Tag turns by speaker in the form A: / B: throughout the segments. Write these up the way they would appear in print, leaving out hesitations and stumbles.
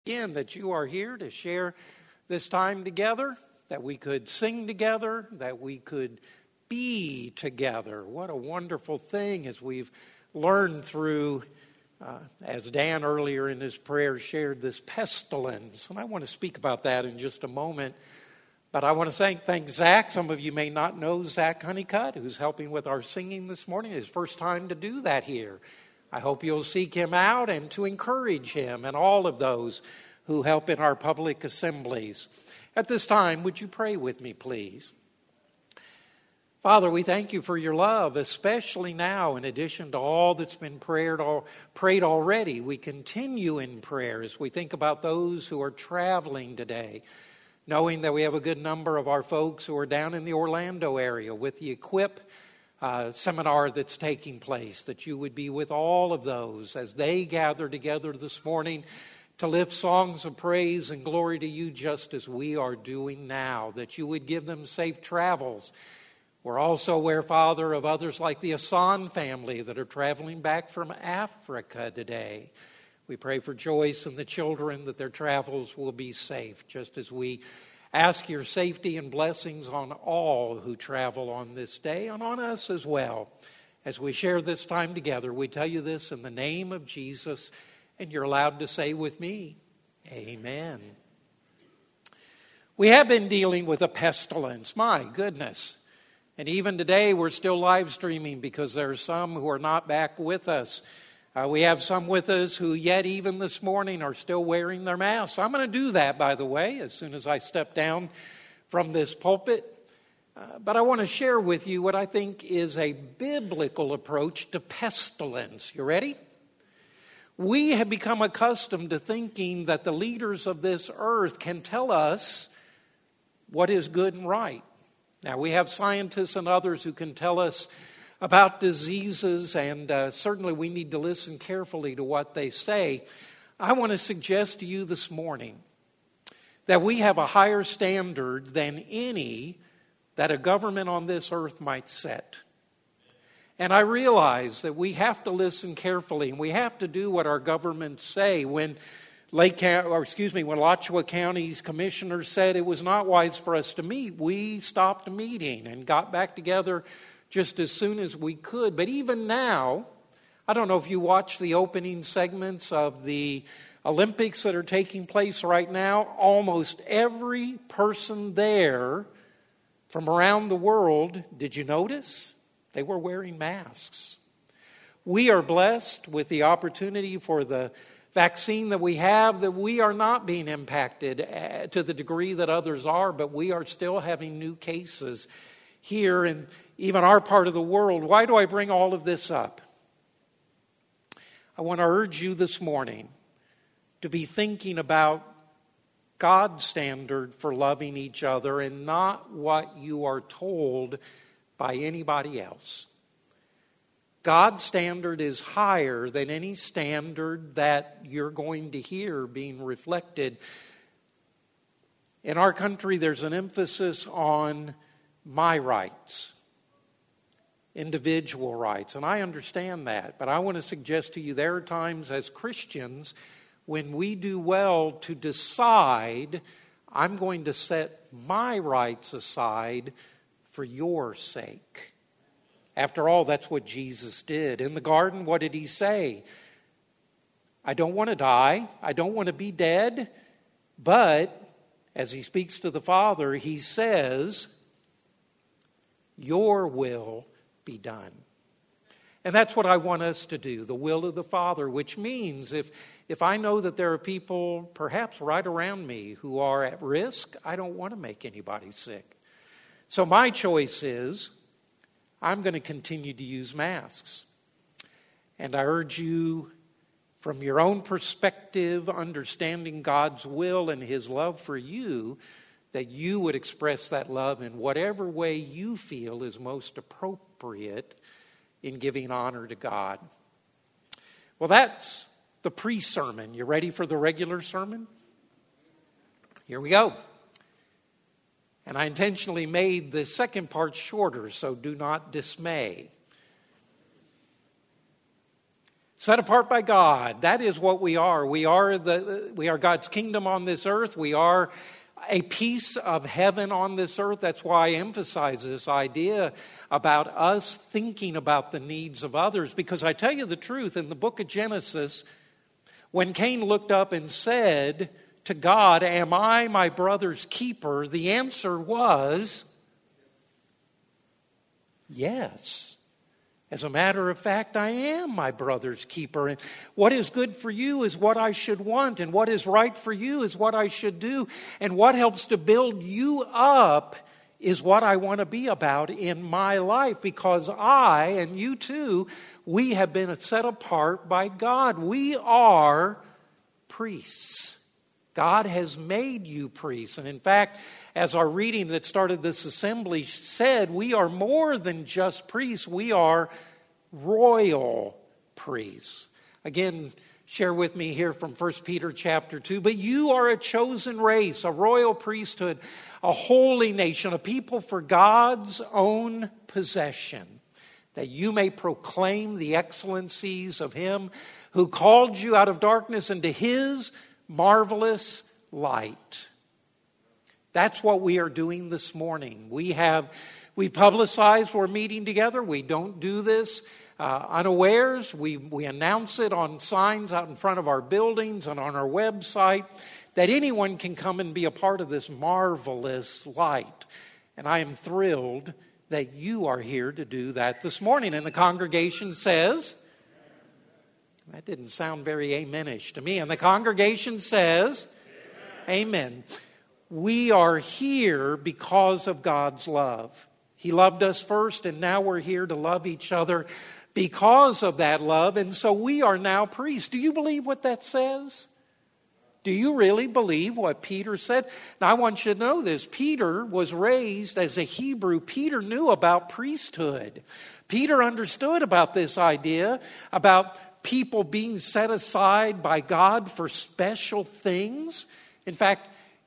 A: Again, that you are here to share this time together, that we could sing together, that we could be together. What a wonderful thing as we've learned through, as Dan earlier in his prayer shared, this pestilence. And I want to speak about that in just a moment. But I want to thank Zach. Some of you may not know Zach Honeycutt, who's helping with our singing this morning. His first time to do that here. I hope you'll seek him out and to encourage him and all of those who help in our public assemblies. At this time, would you pray with me, please? Father, we thank you for your love, especially now, in addition to all that's been prayed already. We continue in prayer as we think about those who are traveling today, knowing that we have a good number of our folks who are down in the Orlando area with the Equip seminar that's taking place, that you would be with all of those as they gather together this morning to lift songs of praise and glory to you just as we are doing now, that you would give them safe travels. We're also aware, Father, of others like the Hassan family that are traveling back from Africa today. We pray for Joyce and the children that their travels will be safe, just as we ask your safety and blessings on all who travel on this day and on us as well. As we share this time together, we tell you this in the name of Jesus, and you're allowed to say with me, Amen. We have been dealing with a pestilence, my goodness. And even today we're still live streaming because there are some who are not back with us. We have some with us who yet even this morning are still wearing their masks. I'm going to do that, by the way, as soon as I step down from this pulpit. But I want to share with you what I think is a biblical approach to pestilence. You ready? We have become accustomed to thinking that the leaders of this earth can tell us what is good and right. Now, we have scientists and others who can tell us about diseases, and certainly we need to listen carefully to what they say. I want to suggest to you this morning that we have a higher standard than any that a government on this earth might set. And I realize that we have to listen carefully, and we have to do what our governments say. When Alachua County's commissioners said it was not wise for us to meet, we stopped meeting and got back together just as soon as we could. But even now, I don't know if you watch the opening segments of the Olympics that are taking place right now. Almost every person there from around the world, did you notice? They were wearing masks. We are blessed with the opportunity for the vaccine that we have, that we are not being impacted to the degree that others are, but we are still having new cases here in even our part of the world. Why do I bring all of this up? I want to urge you this morning to be thinking about God's standard for loving each other and not what you are told by anybody else. God's standard is higher than any standard that you're going to hear being reflected. In our country, there's an emphasis on my rights, individual rights, and I understand that. But I want to suggest to you there are times as Christians when we do well to decide, I'm going to set my rights aside for your sake. After all, that's what Jesus did. In the garden, what did he say? I don't want to die. I don't want to be dead. But as he speaks to the Father, he says, your will be done. And that's what I want us to do, the will of the Father, which means if I know that there are people perhaps right around me who are at risk, I don't want to make anybody sick. So my choice is, I'm going to continue to use masks. And I urge you, from your own perspective, understanding God's will and his love for you, that you would express that love in whatever way you feel is most appropriate in giving honor to God. Well, that's the pre-sermon. You ready for the regular sermon? Here we go. And I intentionally made the second part shorter, so do not dismay. Set apart by God. That is what we are. We are God's kingdom on this earth. We are a piece of heaven on this earth. That's why I emphasize this idea about us thinking about the needs of others. Because I tell you the truth, in the book of Genesis, when Cain looked up and said to God, "Am I my brother's keeper?" the answer was yes. As a matter of fact, I am my brother's keeper. And what is good for you is what I should want. And what is right for you is what I should do. And what helps to build you up is what I want to be about in my life. Because I, and you too, we have been set apart by God. We are priests. God has made you priests. And in fact, as our reading that started this assembly said, we are more than just priests. We are royal priests. Again, share with me here from 1 Peter chapter 2. But you are a chosen race, a royal priesthood, a holy nation, a people for God's own possession, that you may proclaim the excellencies of Him who called you out of darkness into His marvelous light. That's what we are doing this morning. We publicize we're meeting together. We don't do this unawares. We announce it on signs out in front of our buildings and on our website that anyone can come and be a part of this marvelous light. And I am thrilled that you are here to do that this morning. And the congregation says, that didn't sound very amenish to me. And the congregation says, Amen. We are here because of God's love. He loved us first, and now we're here to love each other because of that love. And so we are now priests. Do you believe what that says? Do you really believe what Peter said? Now, I want you to know this. Peter was raised as a Hebrew. Peter knew about priesthood. Peter understood about this idea about people being set aside by God for special things. In fact,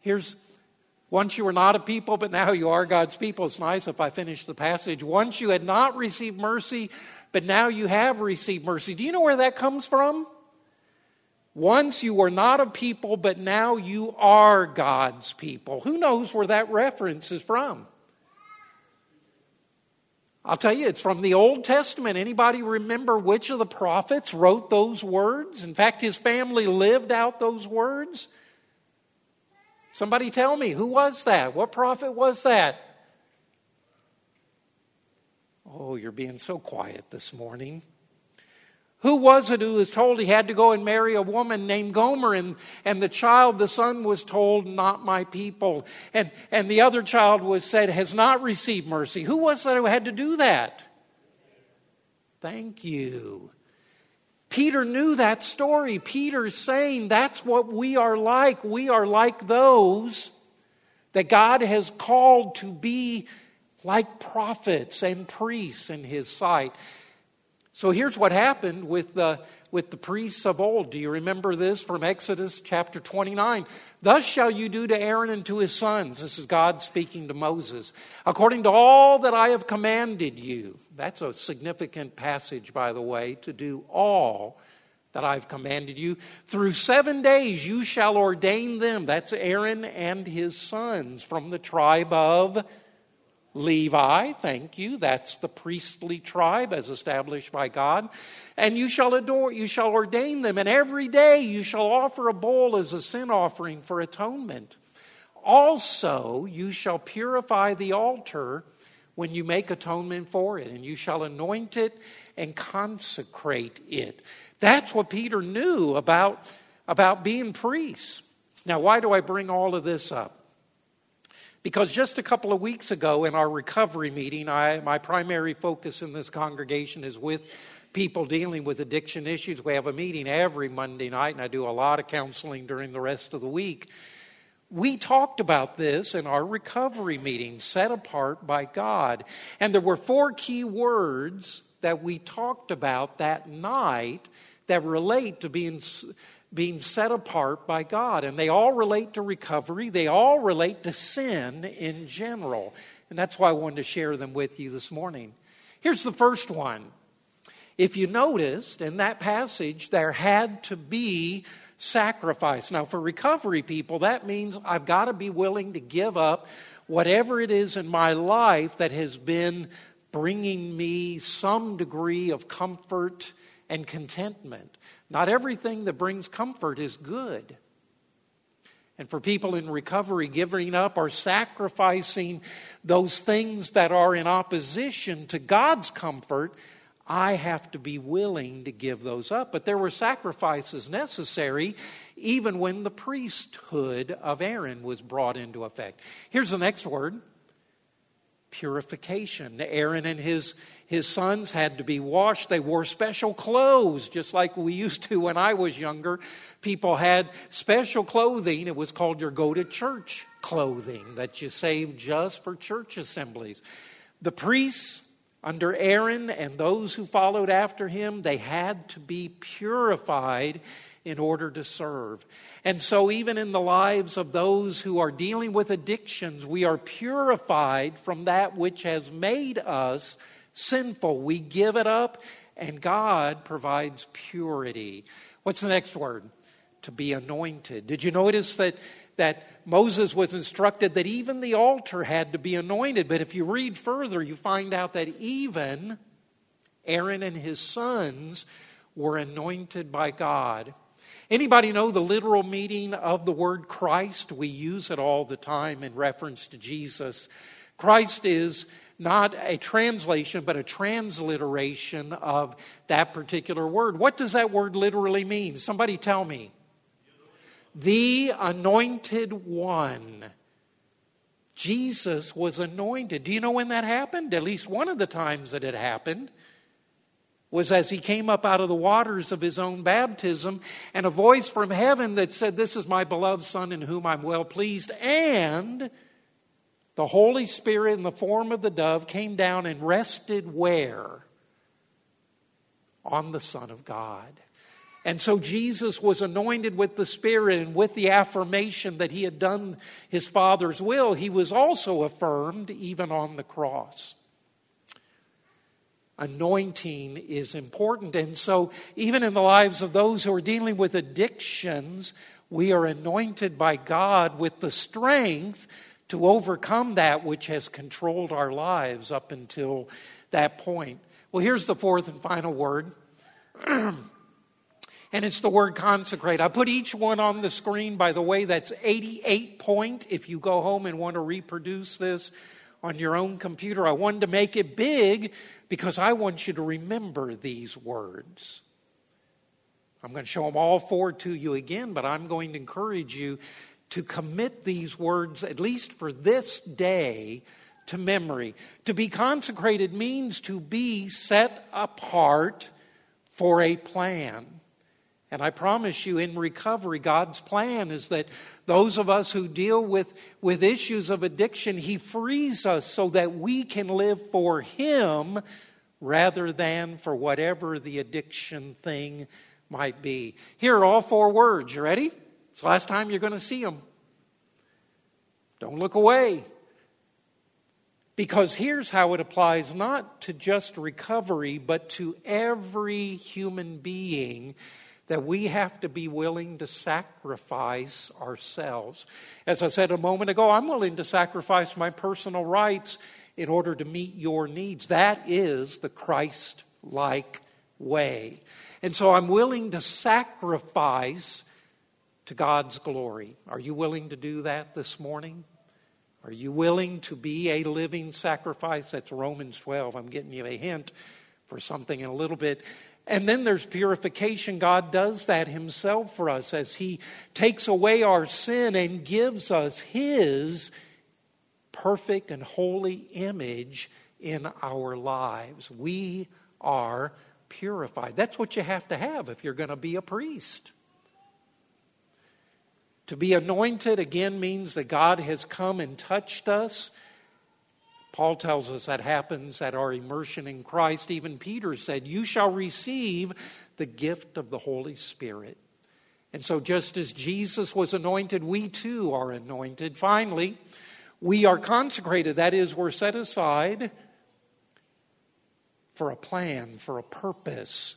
A: once you were not a people, but now you are God's people. It's nice if I finish the passage. Once you had not received mercy, but now you have received mercy. Do you know where that comes from? Once you were not a people, but now you are God's people. Who knows where that reference is from? I'll tell you, it's from the Old Testament. Anybody remember which of the prophets wrote those words? In fact, his family lived out those words. Somebody tell me, who was that? What prophet was that? Oh, you're being so quiet this morning. Who was it who was told he had to go and marry a woman named Gomer, and the son was told, not my people. And the other child was said, has not received mercy. Who was that who had to do that? Thank you. Peter knew that story. Peter's saying that's what we are like. We are like those that God has called to be like prophets and priests in His sight. So here's what happened with the priests of old. Do you remember this from Exodus chapter 29? Thus shall you do to Aaron and to his sons. This is God speaking to Moses. According to all that I have commanded you. That's a significant passage, by the way, to do all that I've commanded you. Through 7 days you shall ordain them. That's Aaron and his sons from the tribe of Levi, thank you. That's the priestly tribe as established by God. And you shall ordain them. And every day you shall offer a bull as a sin offering for atonement. Also, you shall purify the altar when you make atonement for it. And you shall anoint it and consecrate it. That's what Peter knew about being priests. Now, why do I bring all of this up? Because just a couple of weeks ago in our recovery meeting, my primary focus in this congregation is with people dealing with addiction issues. We have a meeting every Monday night, and I do a lot of counseling during the rest of the week. We talked about this in our recovery meeting, set apart by God. And there were 4 key words that we talked about that night that relate to being set apart by God. And they all relate to recovery. They all relate to sin in general. And that's why I wanted to share them with you this morning. Here's the first one. If you noticed in that passage, there had to be sacrifice. Now, for recovery people, that means I've got to be willing to give up whatever it is in my life that has been bringing me some degree of comfort and contentment. Not everything that brings comfort is good. And for people in recovery, giving up or sacrificing those things that are in opposition to God's comfort, I have to be willing to give those up. But there were sacrifices necessary even when the priesthood of Aaron was brought into effect. Here's the next word: purification. Aaron and his sons had to be washed. They wore special clothes, just like we used to when I was younger. People had special clothing. It was called your go-to-church clothing that you saved just for church assemblies. The priests under Aaron and those who followed after him, they had to be purified in order to serve. And so even in the lives of those who are dealing with addictions, we are purified from that which has made us sinful. We give it up, and God provides purity. What's the next word? To be anointed. Did you notice that Moses was instructed that even the altar had to be anointed? But if you read further, you find out that even Aaron and his sons were anointed by God. Anybody know the literal meaning of the word Christ? We use it all the time in reference to Jesus. Christ is not a translation, but a transliteration of that particular word. What does that word literally mean? Somebody tell me. The anointed one. Jesus was anointed. Do you know when that happened? At least one of the times that it happened was as he came up out of the waters of his own baptism, and a voice from heaven that said, "This is my beloved Son in whom I'm well pleased." And the Holy Spirit in the form of the dove came down and rested where? On the Son of God. And so Jesus was anointed with the Spirit, and with the affirmation that he had done his Father's will, he was also affirmed even on the cross. Anointing is important. And so even in the lives of those who are dealing with addictions, we are anointed by God with the strength to overcome that which has controlled our lives up until that point. Well, here's the fourth and final word. And it's the word consecrate. I put each one on the screen. By the way, that's 88 point. If you go home and want to reproduce this on your own computer, I wanted to make it big because I want you to remember these words. I'm going to show them all four to you again, but I'm going to encourage you to commit these words, at least for this day, to memory. To be consecrated means to be set apart for a plan. And I promise you, in recovery, God's plan is that those of us who deal with issues of addiction, He frees us so that we can live for Him rather than for whatever the addiction thing might be. Here are all four words. You ready? It's the last time you're going to see them. Don't look away. Because here's how it applies not to just recovery, but to every human being, that we have to be willing to sacrifice ourselves. As I said a moment ago, I'm willing to sacrifice my personal rights in order to meet your needs. That is the Christ-like way. And so I'm willing to sacrifice to God's glory. Are you willing to do that this morning? Are you willing to be a living sacrifice? That's Romans 12. I'm getting you a hint for something in a little bit. And then there's purification. God does that Himself for us as He takes away our sin and gives us His perfect and holy image in our lives. We are purified. That's what you have to have if you're going to be a priest. To be anointed, again, means that God has come and touched us. Paul tells us that happens at our immersion in Christ. Even Peter said, "You shall receive the gift of the Holy Spirit." And so just as Jesus was anointed, we too are anointed. Finally, we are consecrated. That is, we're set aside for a plan, for a purpose.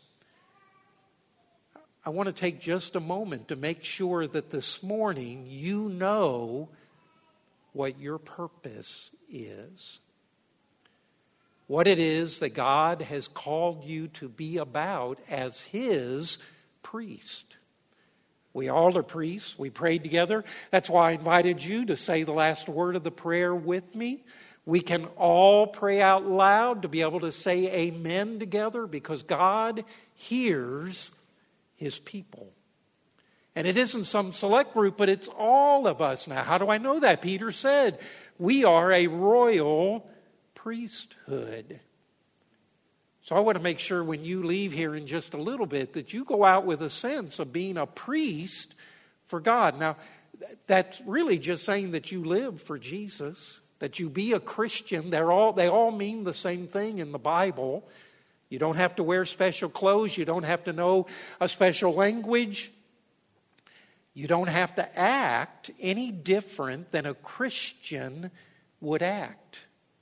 A: I want to take just a moment to make sure that this morning you know what your purpose is. What it is that God has called you to be about as His priest. We all are priests. We prayed together. That's why I invited you to say the last word of the prayer with me. We can all pray out loud to be able to say amen together because God hears His people. And it isn't some select group, but it's all of us now. How do I know that? Peter said, we are a royal priesthood. So I want to make sure when you leave here in just a little bit that you go out with a sense of being a priest for God. Now, that's really just saying that you live for Jesus, that you be a Christian. They all mean the same thing in the Bible. You don't have to wear special clothes. You don't have to know a special language. You don't have to act any different than a Christian would act.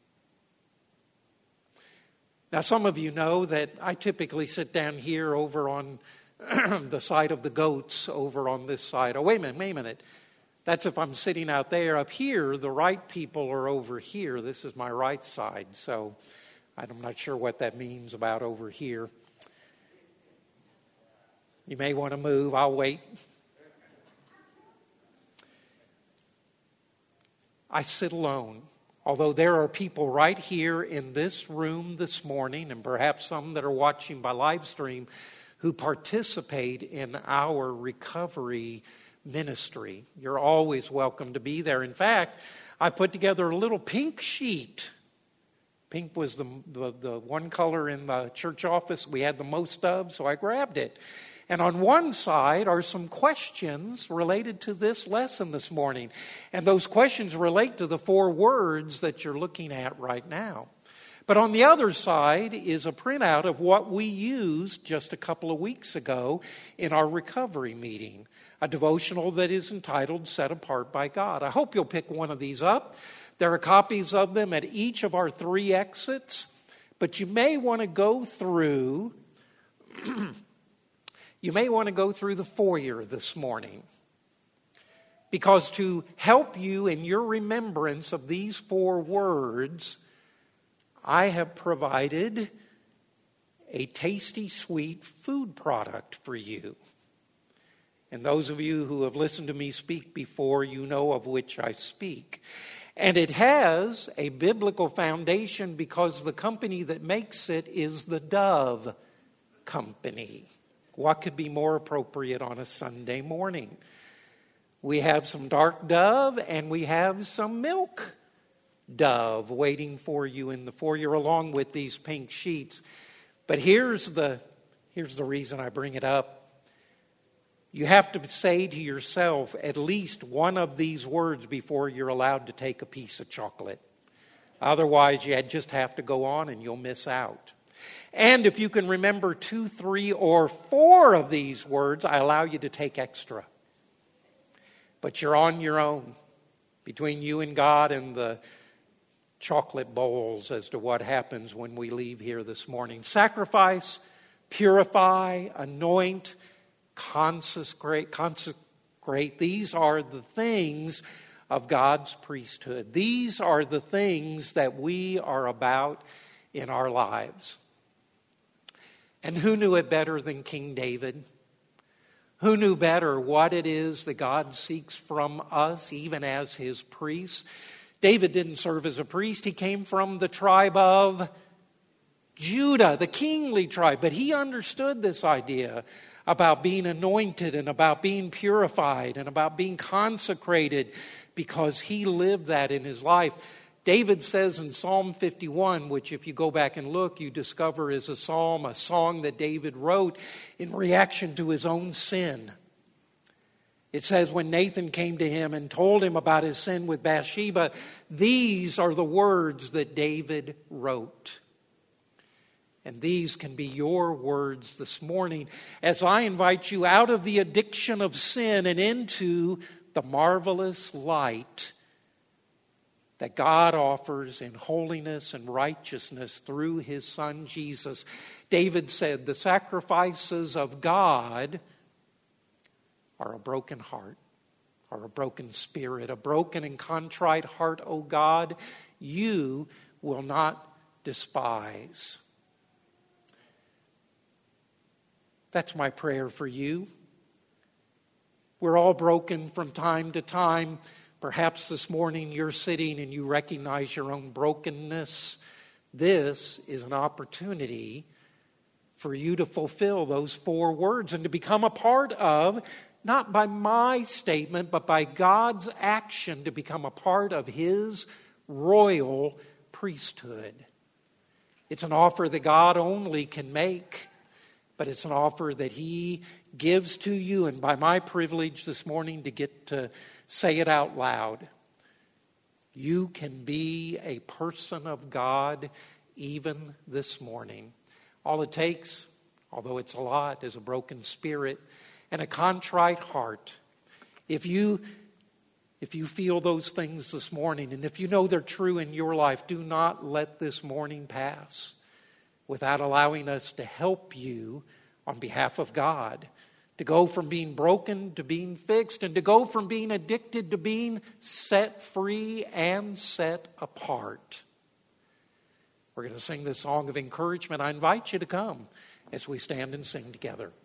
A: Now, some of you know that I typically sit down here over on the side of the goats over on this side. Oh, wait a minute. That's if I'm sitting out there. Up here, the right people are over here. This is my right side. So I'm not sure what that means about over here. You may want to move. I'll wait. I sit alone. Although there are people right here in this room this morning, and perhaps some that are watching by live stream, who participate in our recovery ministry. You're always welcome to be there. In fact, I put together a little pink sheet. Pink was the one color in the church office we had the most of, so I grabbed it. And on one side are some questions related to this lesson this morning. And those questions relate to the 4 words that you're looking at right now. But on the other side is a printout of what we used just a couple of weeks ago in our recovery meeting. A devotional that is entitled Set Apart by God. I hope you'll pick one of these up. There are copies of them at each of our 3 exits. But you may want to go through... You may want to go through the foyer this morning because to help you in your remembrance of these 4 words, I have provided a tasty, sweet food product for you. And those of you who have listened to me speak before, you know of which I speak. And it has a biblical foundation because the company that makes it is the Dove Company. What could be more appropriate on a Sunday morning? We have some dark dove and we have some milk dove waiting for you in the foyer along with these pink sheets. But here's the reason I bring it up. You have to say to yourself at least one of these words before you're allowed to take a piece of chocolate. Otherwise, you just have to go on and you'll miss out. And if you can remember 2, 3, or 4 of these words, I allow you to take extra. But you're on your own between you and God and the chocolate bowls as to what happens when we leave here this morning. Sacrifice, purify, anoint, consecrate. These are the things of God's priesthood. These are the things that we are about in our lives. And who knew it better than King David? Who knew better what it is that God seeks from us, even as His priests? David didn't serve as a priest. He came from the tribe of Judah, the kingly tribe. But he understood this idea about being anointed and about being purified and about being consecrated because he lived that in his life. David says in Psalm 51, which if you go back and look, you discover is a psalm, a song that David wrote in reaction to his own sin. It says when Nathan came to him and told him about his sin with Bathsheba, these are the words that David wrote. And these can be your words this morning as I invite you out of the addiction of sin and into the marvelous light that God offers in holiness and righteousness through His Son Jesus. David said, the sacrifices of God are a broken heart, or a broken spirit, a broken and contrite heart, O God, you will not despise. That's my prayer for you. We're all broken from time to time. Perhaps this morning you're sitting and you recognize your own brokenness. This is an opportunity for you to fulfill those 4 words and to become a part of, not by my statement, but by God's action, to become a part of His royal priesthood. It's an offer that God only can make, but it's an offer that He gives to you, and by my privilege this morning to get to say it out loud. You can be a person of God even this morning. All it takes, although it's a lot, is a broken spirit and a contrite heart. If you feel those things this morning, and if you know they're true in your life, do not let this morning pass without allowing us to help you on behalf of God, to go from being broken to being fixed, and to go from being addicted to being set free and set apart. We're going to sing this song of encouragement. I invite you to come as we stand and sing together.